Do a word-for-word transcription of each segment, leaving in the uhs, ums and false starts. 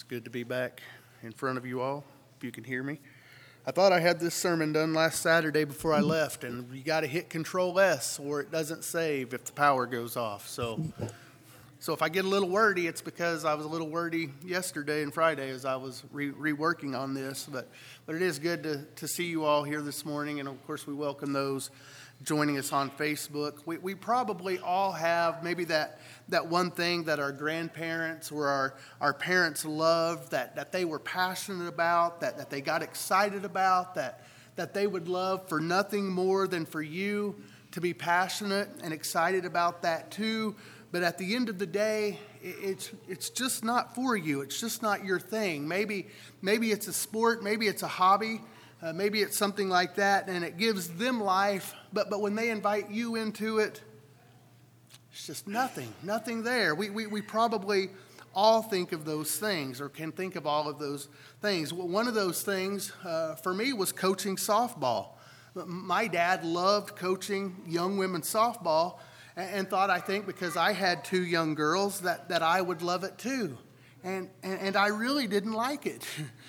Good to be back in front of you all, if you can hear me. I thought I had this sermon done last Saturday before I left, and you got to hit Control S or it doesn't save if the power goes off. So so if I get a little wordy, it's because I was a little wordy yesterday and Friday as I was re- reworking on this. But but it is good to, to see you all here this morning, and of course we welcome those joining us on Facebook. We we probably all have maybe that that one thing that our grandparents or our, our parents loved, that, that they were passionate about, that, that they got excited about, that, that they would love for nothing more than for you to be passionate and excited about that too. But at the end of the day, it's it's just not for you. It's just not your thing. Maybe maybe it's a sport, maybe it's a hobby, uh, maybe it's something like that, and it gives them life. But but when they invite you into it, it's just nothing, nothing there. We, we we probably all think of those things or can think of all of those things. Well, one of those things uh, for me was coaching softball. My dad loved coaching young women's softball and, and thought, I think, because I had two young girls, that, that I would love it too. And, and, and I really didn't like it.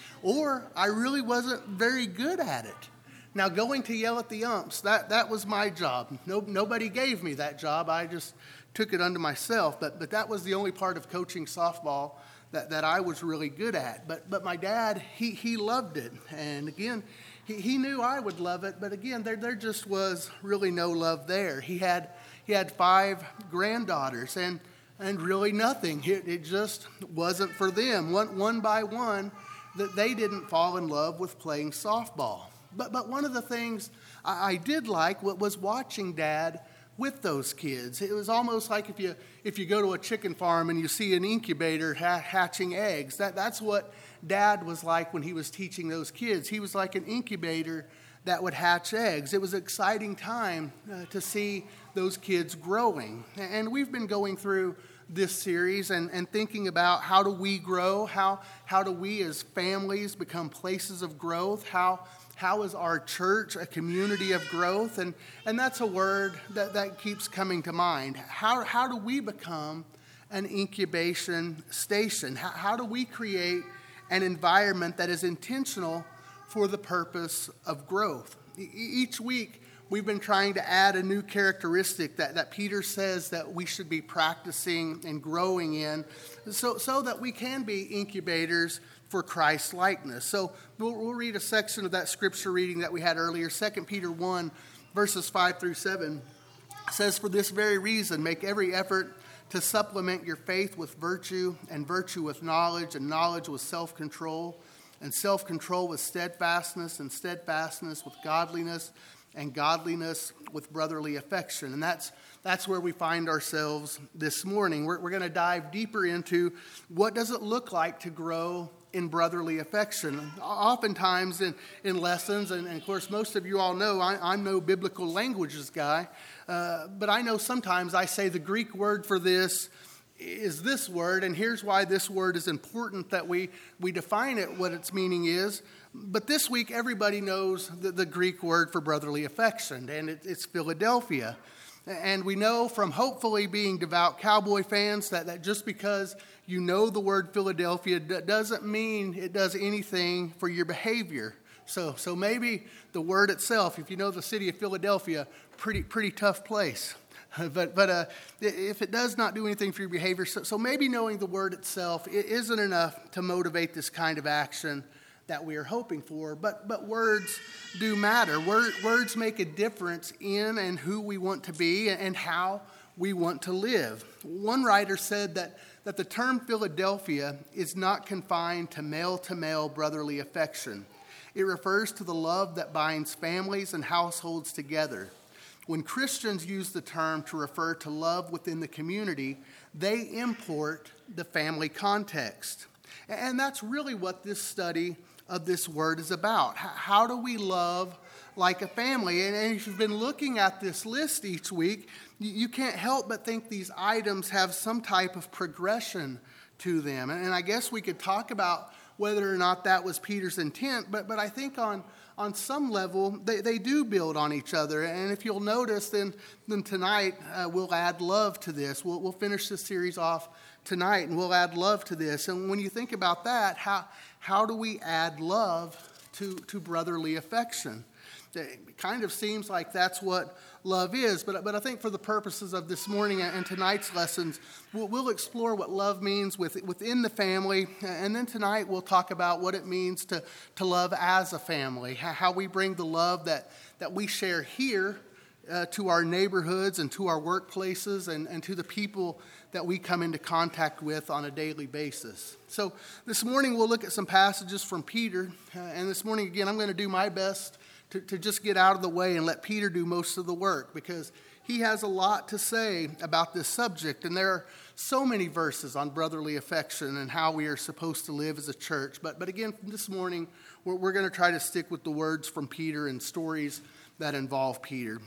Or I really wasn't very good at it. Now, going to yell at the umps, that, that was my job. No, nobody gave me that job. I just took it unto myself. But but that was the only part of coaching softball that, that I was really good at. But but my dad, he, he loved it. And again, he, he knew I would love it. But again, there there just was really no love there. He had he had five granddaughters and and really nothing. It, it just wasn't for them. One one by one, that they didn't fall in love with playing softball. But but one of the things I, I did like was watching Dad with those kids. It was almost like if you if you go to a chicken farm and you see an incubator ha- hatching eggs. That that's what Dad was like when he was teaching those kids. He was like an incubator that would hatch eggs. It was an exciting time uh, to see those kids growing. And we've been going through this series and, and thinking about how do we grow, how how do we as families become places of growth, how How is our church a community of growth? And, and that's a word that, that keeps coming to mind. How, how do we become an incubation station? How, how do we create an environment that is intentional for the purpose of growth? E- each week, we've been trying to add a new characteristic that, that Peter says that we should be practicing and growing in so, so that we can be incubators for Christ's likeness. So we'll, we'll read a section of that scripture reading that we had earlier. Second Peter one, verses five through seven says, "For this very reason, make every effort to supplement your faith with virtue, and virtue with knowledge, and knowledge with self-control, and self-control with steadfastness, and steadfastness with godliness, and godliness with brotherly affection." And that's that's where we find ourselves this morning. We're, we're going to dive deeper into what does it look like to grow in brotherly affection. Oftentimes in, in lessons, and, and of course most of you all know I, I'm no biblical languages guy, uh, but I know sometimes I say the Greek word for this is this word, and here's why this word is important that we, we define it, what its meaning is. But this week everybody knows the, the Greek word for brotherly affection, and it, it's Philadelphia. And we know from hopefully being devout Cowboy fans that, that just because you know the word Philadelphia d- doesn't mean it does anything for your behavior. So so maybe the word itself, if you know the city of Philadelphia, pretty pretty tough place. But but uh, if it does not do anything for your behavior, so, so maybe knowing the word itself it isn't enough to motivate this kind of action that we are hoping for. But but words do matter. Word, words make a difference in and who we want to be and how we want to live. One writer said that, that the term Philadelphia is not confined to male-to-male brotherly affection. It refers to the love that binds families and households together. When Christians use the term to refer to love within the community, they import the family context. And that's really what this study of this word is about. How do we love like a family? And if you've been looking at this list each week, you can't help but think these items have some type of progression to them. And I guess we could talk about whether or not that was Peter's intent, but, but I think on, on some level, they, they do build on each other. And if you'll notice, then, then tonight uh, we'll add love to this. We'll, we'll finish this series off tonight, and we'll add love to this. And when you think about that, how, how do we add love to, to brotherly affection? It kind of seems like that's what love is, but, but I think for the purposes of this morning and tonight's lessons, we'll, we'll explore what love means with, within the family, and then tonight we'll talk about what it means to, to love as a family, how we bring the love that, that we share here uh, to our neighborhoods and to our workplaces and, and to the people that we come into contact with on a daily basis. So this morning we'll look at some passages from Peter, uh, and this morning again I'm going to do my best To, to just get out of the way and let Peter do most of the work, because he has a lot to say about this subject. And there are so many verses on brotherly affection and how we are supposed to live as a church. But, but again, this morning, we're, we're going to try to stick with the words from Peter and stories that involve Peter.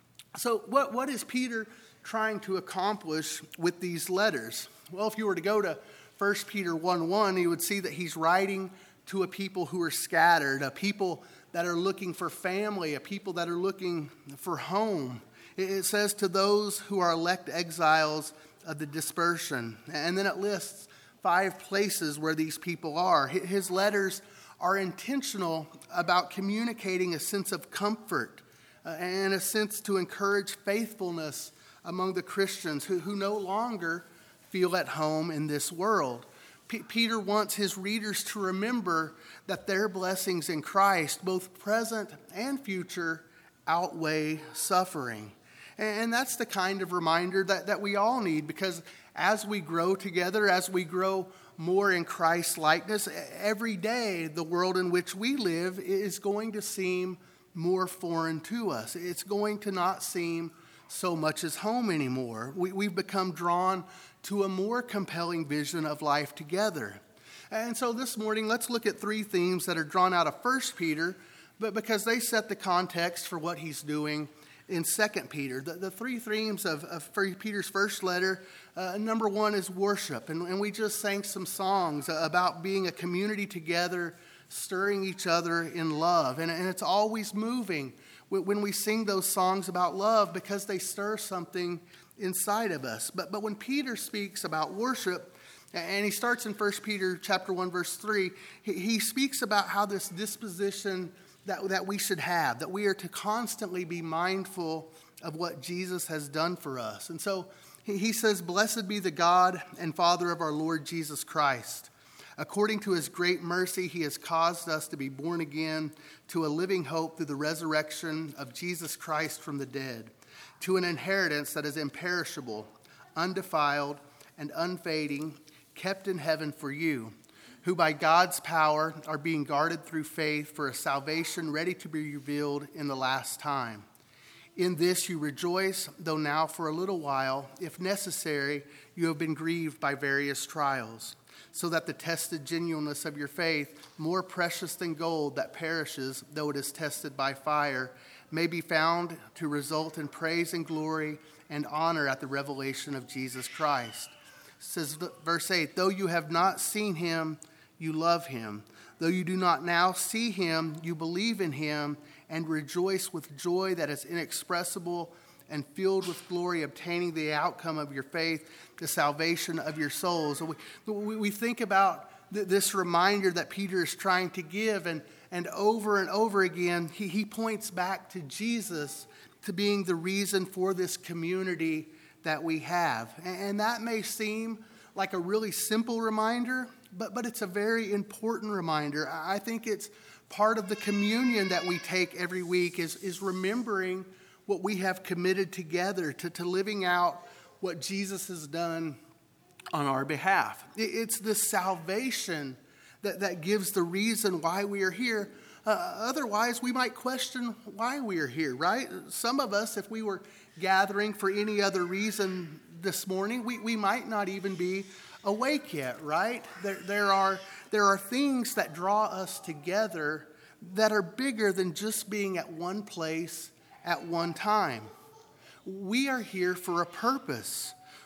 So what, what is Peter trying to accomplish with these letters? Well, if you were to go to First Peter one one, you would see that he's writing to a people who are scattered, a people that are looking for family, a people that are looking for home. It says to those who are elect exiles of the dispersion. And then it lists five places where these people are. His letters are intentional about communicating a sense of comfort uh, and a sense to encourage faithfulness among the Christians who, who no longer feel at home in this world. P- Peter wants his readers to remember that their blessings in Christ, both present and future, outweigh suffering. And that's the kind of reminder that, that we all need, because as we grow together, as we grow more in Christ's likeness, every day the world in which we live is going to seem more foreign to us. It's going to not seem so much as home anymore. We, we've become drawn to a more compelling vision of life together. And so this morning, let's look at three themes that are drawn out of First Peter, but because they set the context for what he's doing in Second Peter. The, the three themes of, of Peter's first letter, uh, number one is worship. And, and we just sang some songs about being a community together, stirring each other in love. And, and it's always moving when we sing those songs about love, because they stir something inside of us. But but when Peter speaks about worship, and he starts in First Peter chapter one, verse three, he, he speaks about how this disposition that, that we should have, that we are to constantly be mindful of what Jesus has done for us. And so he, he says, "Blessed be the God and Father of our Lord Jesus Christ. According to his great mercy, he has caused us to be born again to a living hope through the resurrection of Jesus Christ from the dead, to an inheritance that is imperishable, undefiled, and unfading, kept in heaven for you, who by God's power are being guarded through faith for a salvation ready to be revealed in the last time. In this you rejoice, though now for a little while, if necessary, you have been grieved by various trials, so that the tested genuineness of your faith, more precious than gold that perishes, though it is tested by fire, may be found to result in praise and glory and honor at the revelation of Jesus Christ." It says, verse eight, "Though you have not seen him, you love him. Though you do not now see him, you believe in him and rejoice with joy that is inexpressible and filled with glory, obtaining the outcome of your faith, the salvation of your souls." So we, we think about th- this reminder that Peter is trying to give, and, and over and over again, he, he points back to Jesus to being the reason for this community that we have. And, and that may seem like a really simple reminder, but, but it's a very important reminder. I think it's part of the communion that we take every week is, is remembering what we have committed together to, to living out what Jesus has done on our behalf. It's this salvation that, that gives the reason why we are here. Uh, otherwise, we might question why we are here, right? Some of us, if we were gathering for any other reason this morning, we, we might not even be awake yet, right? There, there are, there are things that draw us together that are bigger than just being at one place at one time. We are here for a purpose.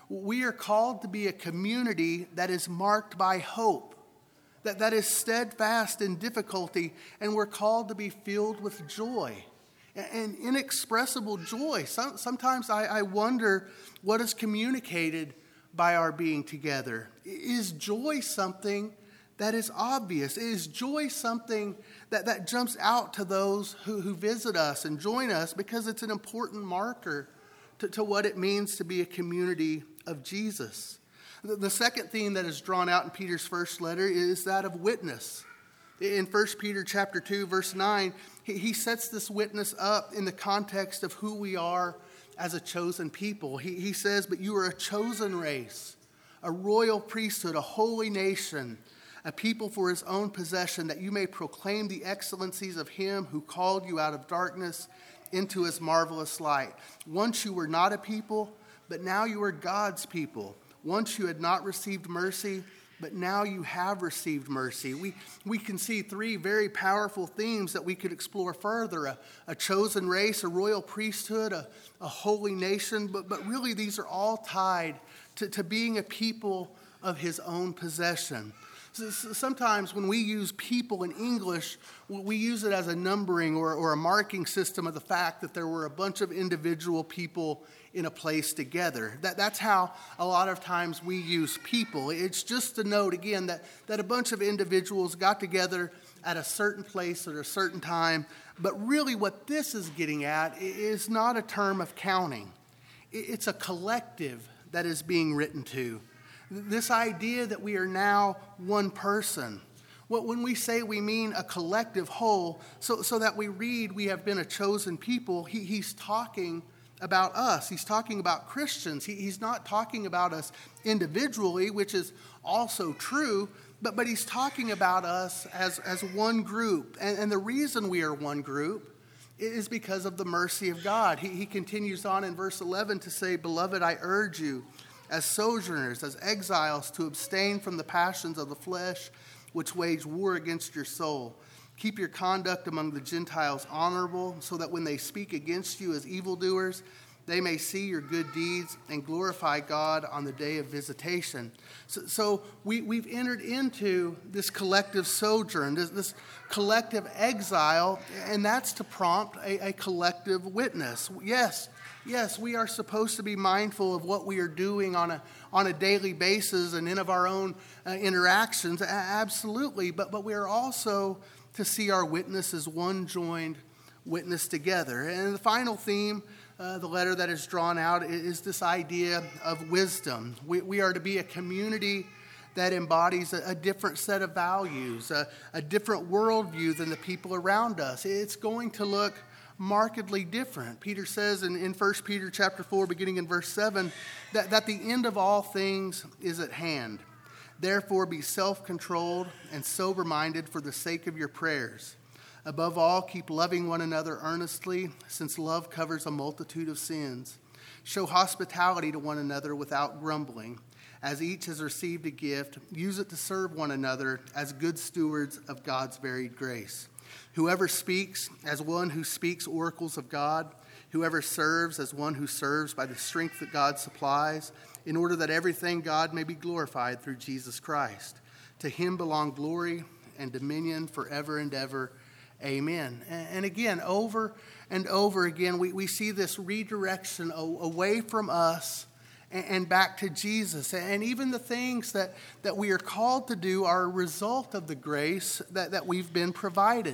We are called to be a community that is marked by hope, that, that is steadfast in difficulty, and we're called to be filled with joy, and inexpressible joy. Some, sometimes I, I wonder what is communicated by our being together. Is joy something that is obvious? Is joy something that, that jumps out to those who, who visit us and join us because it's an important marker to, to what it means to be a community of Jesus? The, the second theme that is drawn out in Peter's first letter is that of witness. In First Peter chapter two, verse nine, he, he sets this witness up in the context of who we are as a chosen people. He, he says, but you are a chosen race, a royal priesthood, a holy nation, a people for his own possession, that you may proclaim the excellencies of him who called you out of darkness into his marvelous light. Once you were not a people, but now you are God's people. Once you had not received mercy, but now you have received mercy. We we can see three very powerful themes that we could explore further. A, a chosen race, a royal priesthood, a, a holy nation. But, but really these are all tied to, to being a people of his own possession. Sometimes when we use people in English, we use it as a numbering or, or a marking system of the fact that there were a bunch of individual people in a place together. That, that's how a lot of times we use people. It's just to note, again, that, that a bunch of individuals got together at a certain place at a certain time. But really what this is getting at is not a term of counting. It's a collective that is being written to. This idea that we are now one person. Well, when we say we mean a collective whole, so, so that we read we have been a chosen people, he, he's talking about us. He's talking about Christians. He, he's not talking about us individually, which is also true, but, but he's talking about us as, as one group. And, and the reason we are one group is because of the mercy of God. He, he continues on in verse eleven to say, beloved, I urge you, as sojourners, as exiles, to abstain from the passions of the flesh, which wage war against your soul. Keep your conduct among the Gentiles honorable, so that when they speak against you as evildoers, they may see your good deeds and glorify God on the day of visitation. So, so we, we've entered into this collective sojourn, this, this collective exile, and that's to prompt a, a collective witness. Yes, Yes, we are supposed to be mindful of what we are doing on a on a daily basis and in of our own uh, interactions, absolutely. But but we are also to see our witness as one joined witness together. And the final theme, uh, the letter that is drawn out, is this idea of wisdom. We, we are to be a community that embodies a, a different set of values, a, a different worldview than the people around us. It's going to look markedly different. Peter says in, in First Peter chapter four, beginning in verse seven, that, that the end of all things is at hand. Therefore be self-controlled and sober-minded for the sake of your prayers. Above all, keep loving one another earnestly, since love covers a multitude of sins. Show hospitality to one another without grumbling. As each has received a gift, use it to serve one another as good stewards of God's varied grace. Whoever speaks, as one who speaks oracles of God. Whoever serves, as one who serves by the strength that God supplies, in order that everything God may be glorified through Jesus Christ. To him belong glory and dominion forever and ever. Amen. And again, over and over again, we, we see this redirection away from us and back to Jesus. And even the things that, that we are called to do are a result of the grace that, that we've been provided.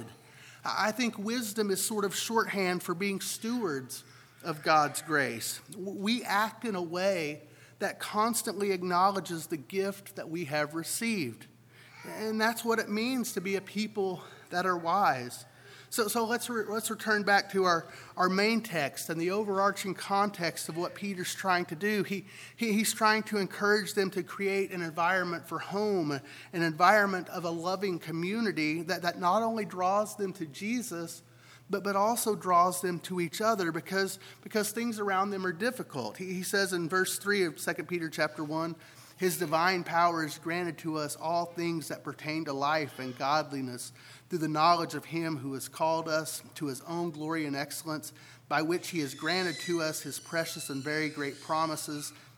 I think wisdom is sort of shorthand for being stewards of God's grace. We act in a way that constantly acknowledges the gift that we have received. And that's what it means to be a people that are wise. So, so let's re- let's return back to our, our main text and the overarching context of what Peter's trying to do. He, he he's trying to encourage them to create an environment for home, an environment of a loving community that, that not only draws them to Jesus, but, but also draws them to each other because, because things around them are difficult. He, he says in verse three of Second Peter chapter one, his divine power has granted to us all things that pertain to life and godliness through the knowledge of him who has called us to his own glory and excellence, by which he has granted to us his precious and very great promises,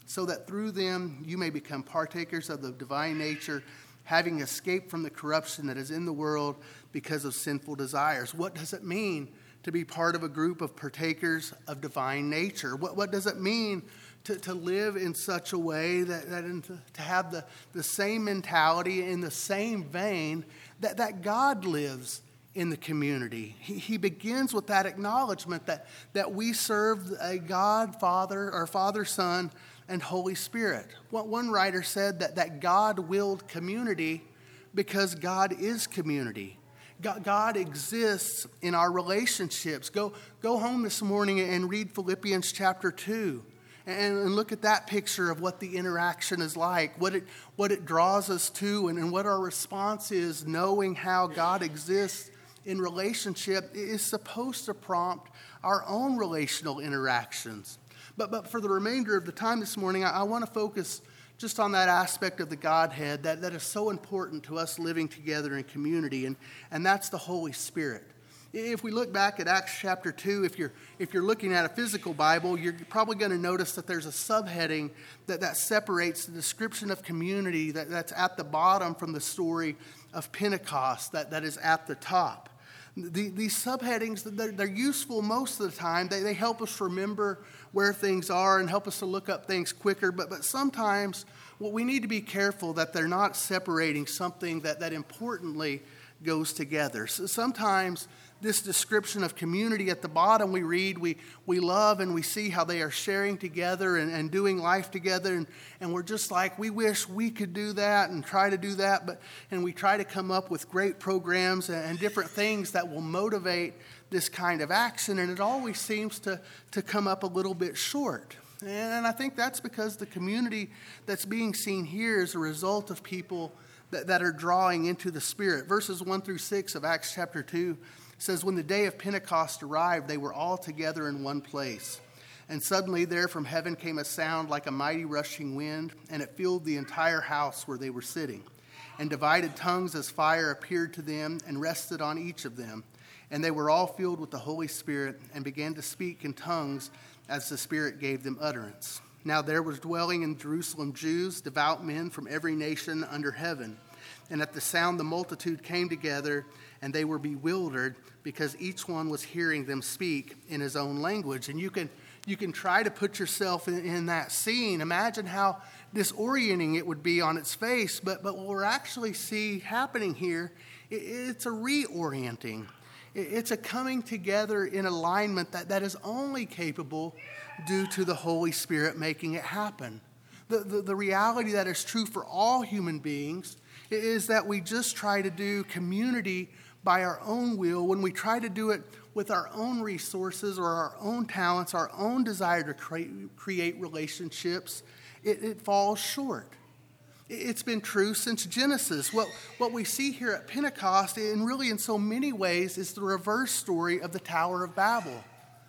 so that through them you may become partakers of the divine nature, having escaped from the corruption that is in the world because of sinful desires. What does it mean to be part of a group of partakers of divine nature? What, what does it mean to, to live in such a way that, that in, to have the, the same mentality in the same vein that, that God lives in the community? He, he begins with that acknowledgement that, that we serve a God, Father, or Father, Son, and Holy Spirit. What one writer said that, that God willed community because God is community. God, God exists in our relationships. Go, go home this morning and read Philippians chapter two. And, and look at that picture of what the interaction is like, what it, what it draws us to, and, and what our response is, knowing how God exists in relationship is supposed to prompt our own relational interactions. But, but for the remainder of the time this morning, I, I want to focus just on that aspect of the Godhead that, that is so important to us living together in community, and, and that's the Holy Spirit. If we look back at Acts chapter two, if you're if you're looking at a physical Bible, you're probably going to notice that there's a subheading that, that separates the description of community that, that's at the bottom from the story of Pentecost that, that is at the top. The, these subheadings, they're, they're useful most of the time. They, they help us remember where things are and help us to look up things quicker. But, but sometimes well, we need to be careful that they're not separating something that, that importantly goes together. So sometimes this description of community at the bottom we read, we, we love and we see how they are sharing together and, and doing life together. And, and we're just like, we wish we could do that and try to do that. But and we try to come up with great programs and, and different things that will motivate this kind of action. And it always seems to, to come up a little bit short. And I think that's because the community that's being seen here is a result of people that, that are drawing into the Spirit. Verses one through six of Acts chapter two says, when the day of Pentecost arrived, they were all together in one place. And suddenly there from heaven came a sound like a mighty rushing wind, and it filled the entire house where they were sitting. And divided tongues as fire appeared to them and rested on each of them. And they were all filled with the Holy Spirit and began to speak in tongues as the Spirit gave them utterance. Now there was dwelling in Jerusalem Jews, devout men from every nation under heaven. And at the sound the multitude came together, and they were bewildered because each one was hearing them speak in his own language. And you can you can try to put yourself in, in that scene. Imagine how disorienting it would be on its face. But, but what we're actually see happening here, it, it's a reorienting. It, it's a coming together in alignment that, that is only capable due to the Holy Spirit making it happen. The, the, the reality that is true for all human beings is that we just try to do community by our own will, when we try to do it with our own resources or our own talents, our own desire to create, create relationships, it, it falls short. It's been true since Genesis. What, what we see here at Pentecost, and really in so many ways, is the reverse story of the Tower of Babel.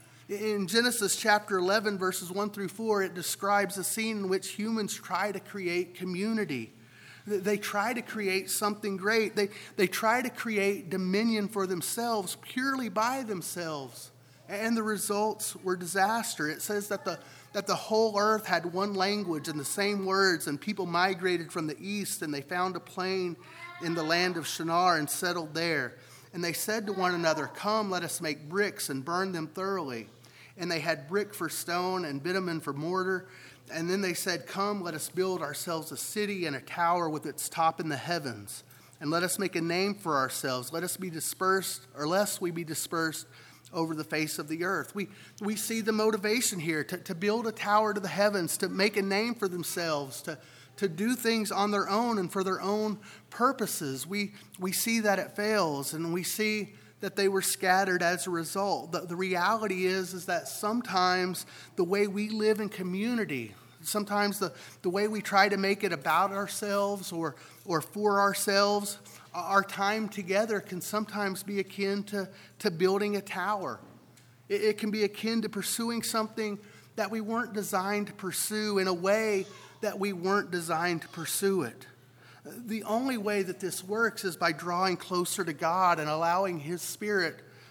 In Genesis chapter eleven, verses one through four, it describes a scene in which humans try to create community. They try to create something great. They, they try to create dominion for themselves purely by themselves. And the results were disaster. It says that the, that the whole earth had one language and the same words, and people migrated from the east, and they found a plain in the land of Shinar and settled there. And they said to one another, "Come, let us make bricks and burn them thoroughly." And they had brick for stone and bitumen for mortar. And then they said, "Come, let us build ourselves a city and a tower with its top in the heavens. And let us make a name for ourselves. Let us be dispersed, or lest we be dispersed over the face of the earth." We we see the motivation here to, to build a tower to the heavens, to make a name for themselves, to, to do things on their own and for their own purposes. We, we see that it fails, and we see that they were scattered as a result. The, the reality is, is that sometimes the way we live in community, sometimes the, the way we try to make it about ourselves or, or for ourselves, our time together can sometimes be akin to, to building a tower. It, it can be akin to pursuing something that we weren't designed to pursue in a way that we weren't designed to pursue it. The only way that this works is by drawing closer to God and allowing His Spirit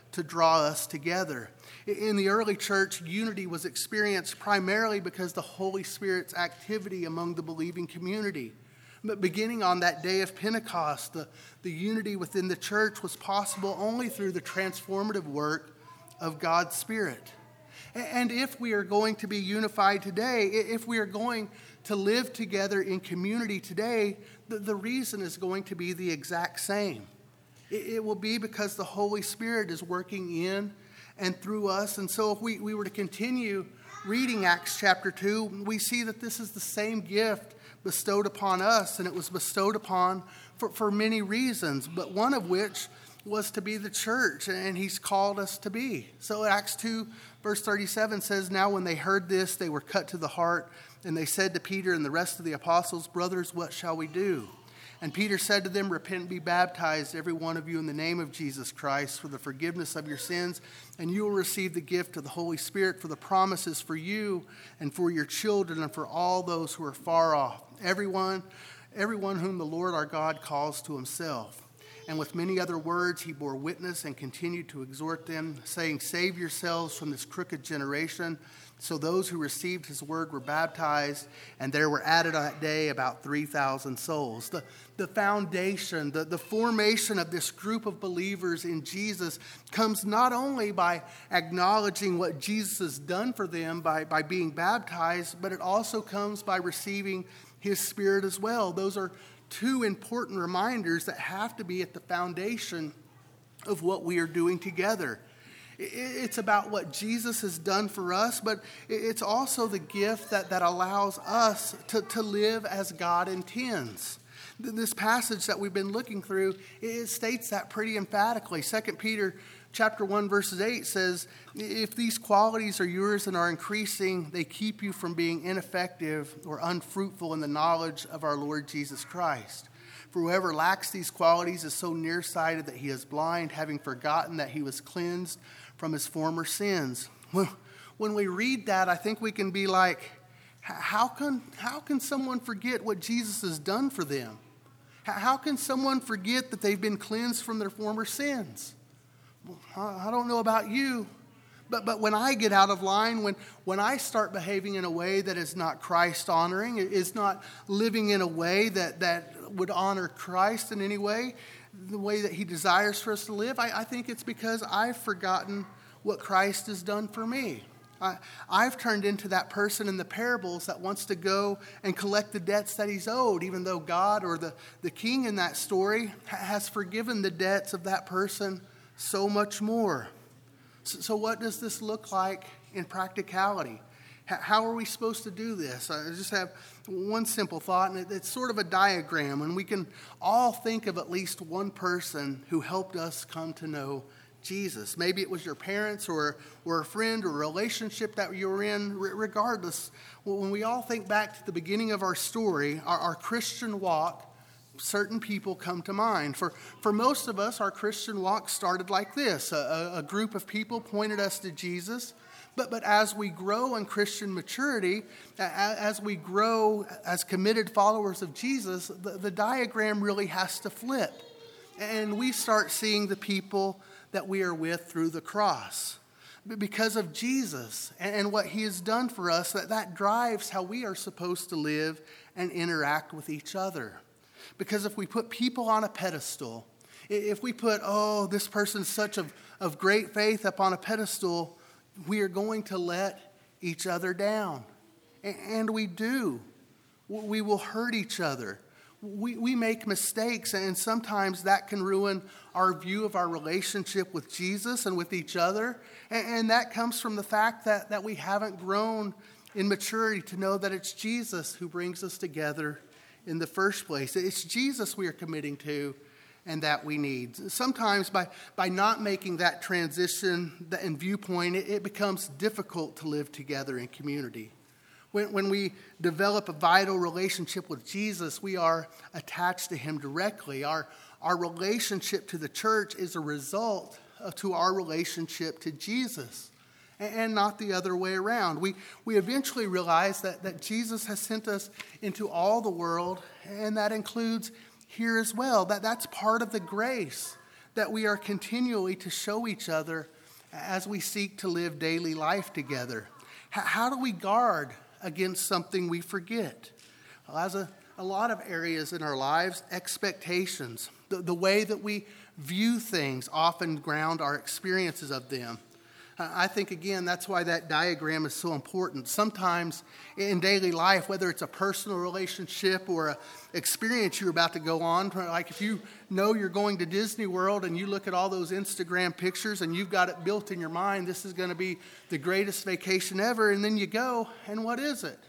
to draw us together. In the early church, unity was experienced primarily because the Holy Spirit's activity among the believing community. But beginning on that day of Pentecost, the, the unity within the church was possible only through the transformative work of God's Spirit. And if we are going to be unified today, if we are going to live together in community today, the, the reason is going to be the exact same. It, it will be because the Holy Spirit is working in and through us. And so if we, we were to continue reading Acts chapter two, we see that this is the same gift bestowed upon us, and it was bestowed upon for, for many reasons, but one of which was to be the church, and he's called us to be. So Acts two, verse thirty-seven says, "Now when they heard this, they were cut to the heart, and they said to Peter and the rest of the apostles, 'Brothers, what shall we do?' And Peter said to them, 'Repent and be baptized, every one of you, in the name of Jesus Christ, for the forgiveness of your sins, and you will receive the gift of the Holy Spirit, for the promises for you and for your children and for all those who are far off, everyone, everyone whom the Lord our God calls to himself.' And with many other words he bore witness and continued to exhort them, saying, 'Save yourselves from this crooked generation.' So those who received his word were baptized, and there were added on that day about three thousand souls." The, the foundation, the, the formation of this group of believers in Jesus comes not only by acknowledging what Jesus has done for them by, by being baptized, but it also comes by receiving his Spirit as well. Those are two important reminders that have to be at the foundation of what we are doing together. It's about what Jesus has done for us, but it's also the gift that, that allows us to, to live as God intends. This passage that we've been looking through, it states that pretty emphatically. Second Peter chapter one, verses eight says, "If these qualities are yours and are increasing, they keep you from being ineffective or unfruitful in the knowledge of our Lord Jesus Christ. For whoever lacks these qualities is so nearsighted that he is blind, having forgotten that he was cleansed from his former sins." When we read that, I think we can be like, how can, how can someone forget what Jesus has done for them? How can someone forget that they've been cleansed from their former sins? I don't know about you, but, but when I get out of line, when, when I start behaving in a way that is not Christ-honoring, is not living in a way that, that would honor Christ in any way, the way that he desires for us to live, I, I think it's because I've forgotten what Christ has done for me. I, I've turned into that person in the parables that wants to go and collect the debts that he's owed, even though God or the, the king in that story has forgiven the debts of that person so much more. So, so what does this look like in practicality? How are we supposed to do this? I just have one simple thought, and it's sort of a diagram, and we can all think of at least one person who helped us come to know Jesus. Maybe it was your parents or, or a friend or a relationship that you were in. Regardless, when we all think back to the beginning of our story, our, our Christian walk, certain people come to mind. For, for most of us, our Christian walk started like this. A, a group of people pointed us to Jesus. But, but as we grow in Christian maturity, as we grow as committed followers of Jesus, the, the diagram really has to flip. And we start seeing the people that we are with through the cross. Because of Jesus and what he has done for us, that, that drives how we are supposed to live and interact with each other. Because if we put people on a pedestal, if we put, oh, this person's such of, of great faith up on a pedestal, we are going to let each other down. And we do. We will hurt each other. We, we make mistakes, and sometimes that can ruin our view of our relationship with Jesus and with each other. And, and that comes from the fact that, that we haven't grown in maturity to know that it's Jesus who brings us together in the first place. It's Jesus we are committing to and that we need. Sometimes by, by not making that transition and viewpoint, it, it becomes difficult to live together in community. When, when we develop a vital relationship with Jesus, we are attached to him directly. Our, our relationship to the church is a result of, to our relationship to Jesus, and, and not the other way around. We, we eventually realize that, that Jesus has sent us into all the world, and that includes here as well. That, that's part of the grace that we are continually to show each other as we seek to live daily life together. H- how do we guard against something we forget? Well, as a, a lot of areas in our lives, expectations, the, the way that we view things often ground our experiences of them. I think, again, that's why that diagram is so important. Sometimes in daily life, whether it's a personal relationship or an experience you're about to go on, like if you know you're going to Disney World and you look at all those Instagram pictures and you've got it built in your mind, this is going to be the greatest vacation ever, and then you go, and what is it?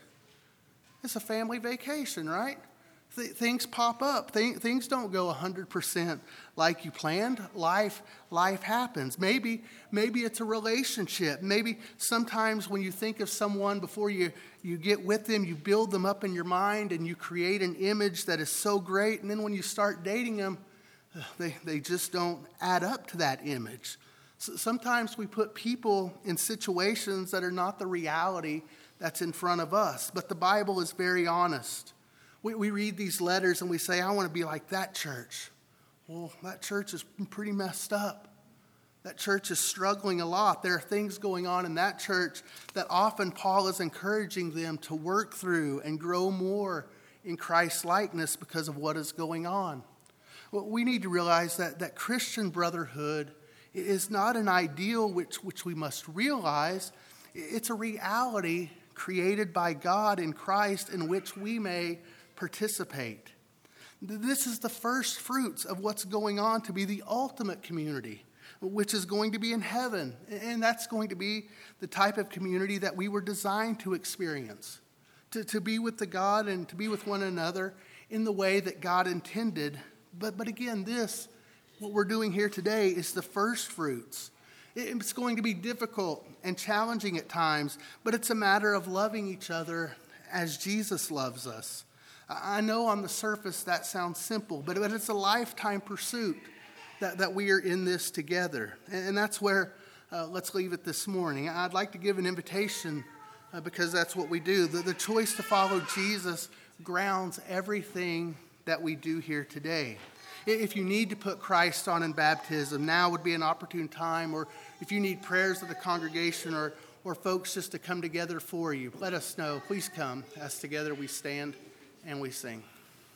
It's a family vacation, right? Th- things pop up. Th- things don't go one hundred percent like you planned. Life, life happens. Maybe, maybe it's a relationship. Maybe sometimes when you think of someone before you, you get with them, you build them up in your mind and you create an image that is so great. And then when you start dating them, they, they just don't add up to that image. So sometimes we put people in situations that are not the reality that's in front of us. But the Bible is very honest. We, we read these letters and we say, I want to be like that church. Well, that church is pretty messed up. That church is struggling a lot. There are things going on in that church that often Paul is encouraging them to work through and grow more in Christ's likeness because of what is going on. Well, we need to realize that, that Christian brotherhood is not an ideal which, which we must realize. It's a reality created by God in Christ in which we may participate. This is the first fruits of what's going on to be the ultimate community, which is going to be in heaven. And that's going to be the type of community that we were designed to experience, to, to be with the God and to be with one another in the way that God intended. But, but again, this, what we're doing here today, is the first fruits. It's going to be difficult and challenging at times, but it's a matter of loving each other as Jesus loves us. I know on the surface that sounds simple, but it's a lifetime pursuit that, that we are in this together. And that's where, uh, let's leave it this morning. I'd like to give an invitation uh, because that's what we do. The, the choice to follow Jesus grounds everything that we do here today. If you need to put Christ on in baptism, now would be an opportune time. Or if you need prayers of the congregation or, or folks just to come together for you, let us know. Please come as together we stand and we sing.